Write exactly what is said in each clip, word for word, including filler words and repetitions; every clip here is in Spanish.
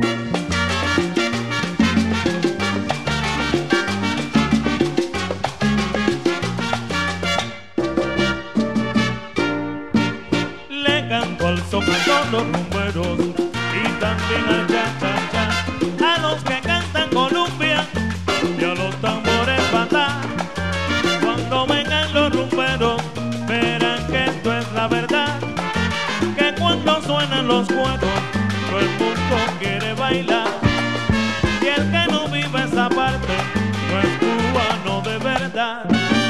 Le canto al son a todos los rumberos y también al cha-cha-cha, a los que cantan Columbia y a los tambores patá. Cuando vengan los rumberos verán que esto es la verdad, que cuando suenan los cueros todo el mundo quiere bailar, y el que no vive esa parte no es cubano de verdad.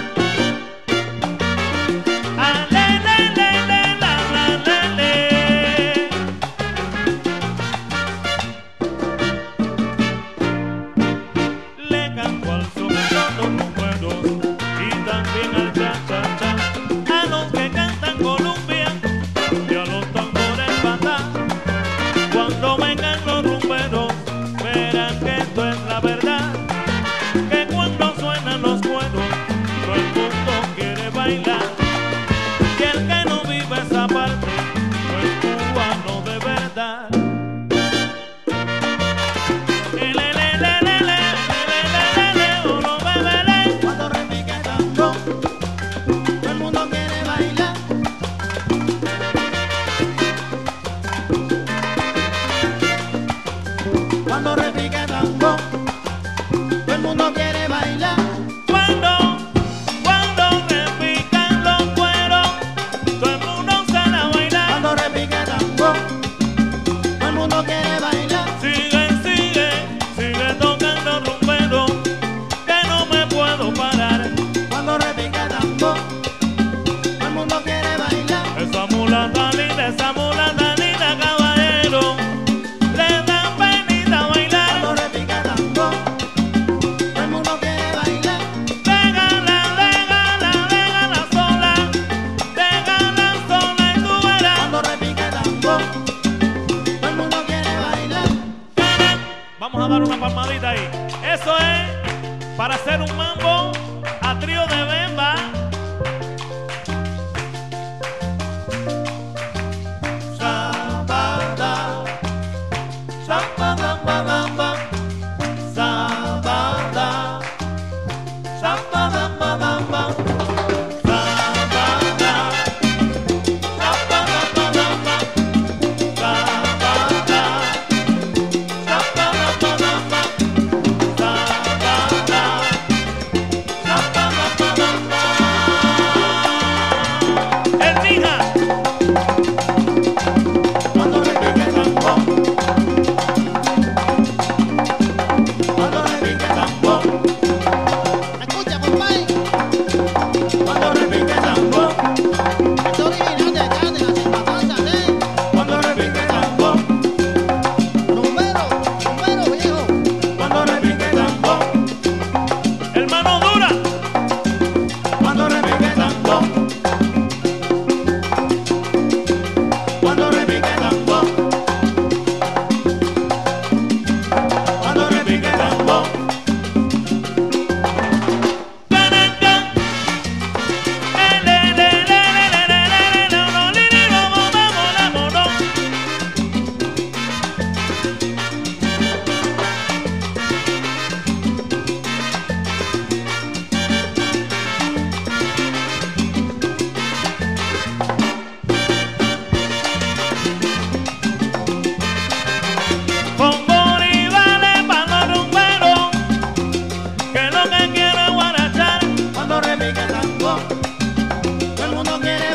Cuando repique tambor, todo el mundo quiere bailar. Cuando, cuando repican los cueros, todo el mundo sale a bailar. Cuando repique tambor, todo el mundo quiere bailar. Sigue, sigue, sigue tocando rumbero, que no me puedo parar. Cuando repique tambor, todo el mundo quiere bailar. Esa mulata linda, esa mulata linda, caballero, le dan penita bailar. Cuando repique tambor, todo el mundo quiere bailar. Déjala, déjala, déjala sola, déjala sola y tú verás. Cuando repique tambor, todo el mundo quiere bailar. Vamos a dar una palmadita ahí. Eso es para hacer un mambo a trío de bemba. Sabada, sabada, sabada, sabada, sabada, sabada.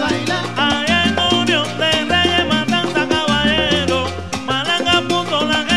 Allá en Unión de Reyes, Matanza, caballero, Malanga puso la